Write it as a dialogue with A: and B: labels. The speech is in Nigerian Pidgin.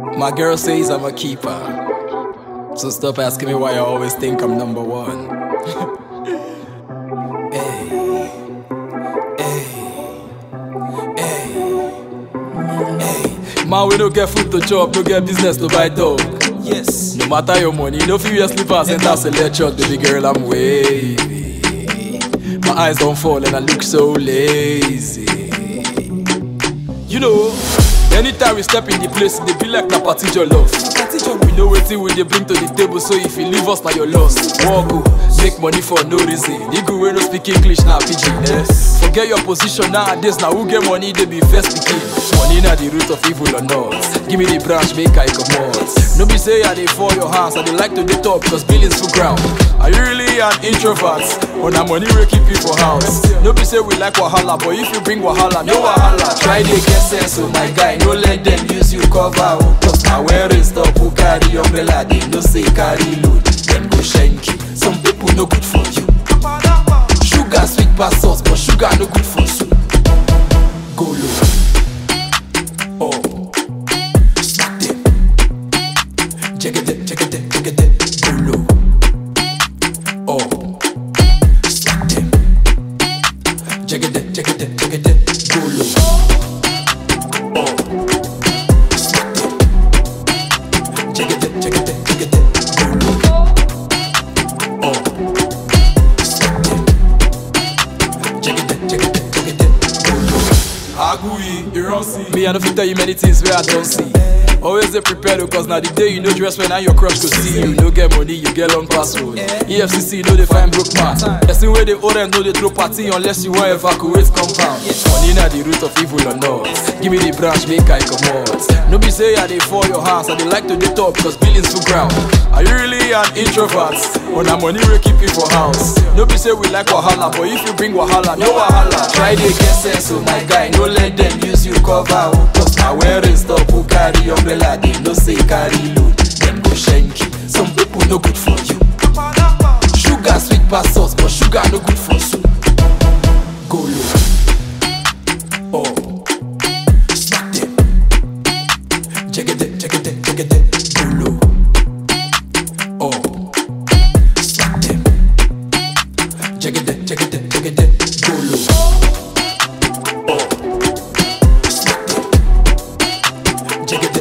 A: My girl says I'm a keeper, so stop asking me why I always think I'm number one. Hey, hey, hey, hey. Man, we don't get food to chop, no get business to buy dog. Yes. No matter your money, no few years slippers and that's a let shot, baby girl, I'm wavy. My eyes don't fall and I look so lazy. You know, anytime we step in the place, they be like na party jollof. We know wetin we dey bring to the table, so if you leave us, na your loss. Walk go, make money for no reason. Nigga wey no speak English na pidgin. Yes. Forget your position nowadays, na who get money they be first pikin. Money na the root of evil or not. Give me the branch, make I comot. No be say I dey fall your hands, I dey like to dey top, cause billings full ground. Are you really an introvert? Or na money wey keep you for house? No be say we like wahala, but if you bring wahala, no wahala. Try dey get sense, oh my guy, no let them use you cover. Cause na wearing stop who carry umbrella, they no say carry load. Them go shanky, some people no good for you. Sugar sweet pass sauce, but sugar no good for soup. Go low. Oh, smack them. Check it, go low. Oh, smack them. Check it, go low. Me, I don't fit tell you many things where I don't see. Always dey prepared because now the day you know dress when your crush go see you. No get money, you get long password. EFCC know they find broke man. Person where they owe them know they throw party unless you want evacuate compound. Money na the root of evil or not. Give me the branch, make I comot. No be say I dey fall your hands, I dey like to dey top cause billings full ground. Are you really an introvert? Or na money wey keep you for house? No be say we like wahala, but if you bring wahala, no wahala. Try dey get sense, oh my guy, no let them use you cover. Cause na wearing stop who carry umbrella, they no say carry load. Them go shanky, some people no good for you. Sugar sweet pass sauce, but sugar no good for soup. Go low. Oh, smack them. Check it, go low. Oh, smack them. Check it, go low. Oh, smack them. Check it.